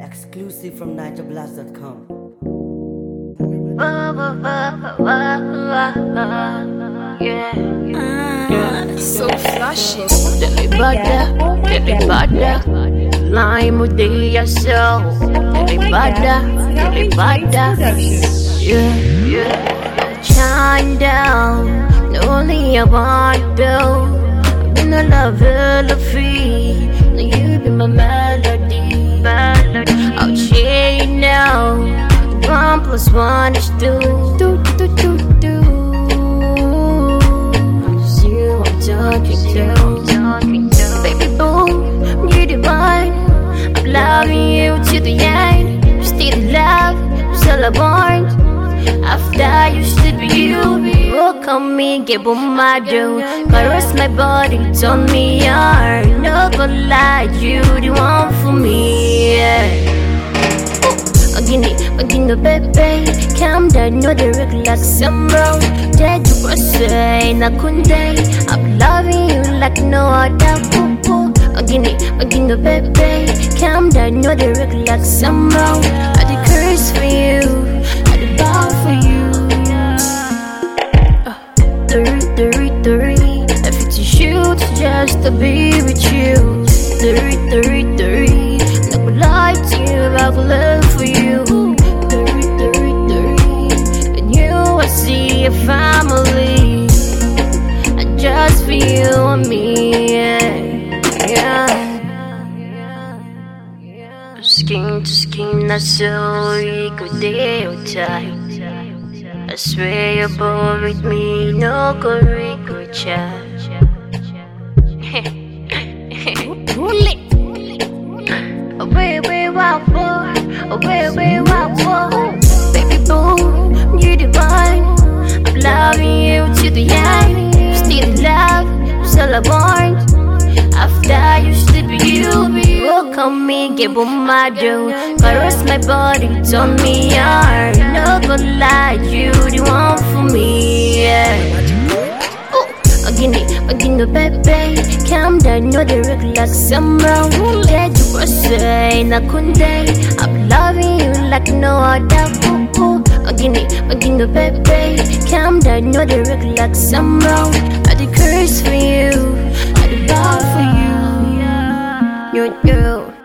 Exclusive from NigerBlast.com. So flashy. Delipada. Lime with the yourself. Delipada. Yeah. Shine down. Only I want to. I'm gonna love philosophy. You be my melody. I'll change now. 1 + 1 is 2. It's you I'm talking to. Baby boo, you're the one. I'm loving you to the end. Still in love, still born. After you sleep, you walk on me, get on my door. Caress my body, turn me on. Never lie, you the one for me. Magino baby, calm down, no the regular summer. Dead you say, na kunde. I'm loving you like no other poo. Magino baby, calm down, no the regular summer. I the curse for you, I the bow for you. If it's a shoot, just to be with you. Never lie to you, I will live for you. And you, I see a family. Just for you and me, yeah. Skin to skin, that's so we could deal tight. I swear you're born with me, no good chat. Away, wow, baby boo, you're the one. I'm loving you to the end. Still in love, still born. After you sleep, you walk on me, get on my door. Caress my body, turn me on. Never lie, you the one for me. Magino baby, calm down, no the regular summer. Dead you say, na kunde. I'm loving you like no other poo. Magino baby, calm down, no the regular summer. I the curse for you, I the bow for you. You.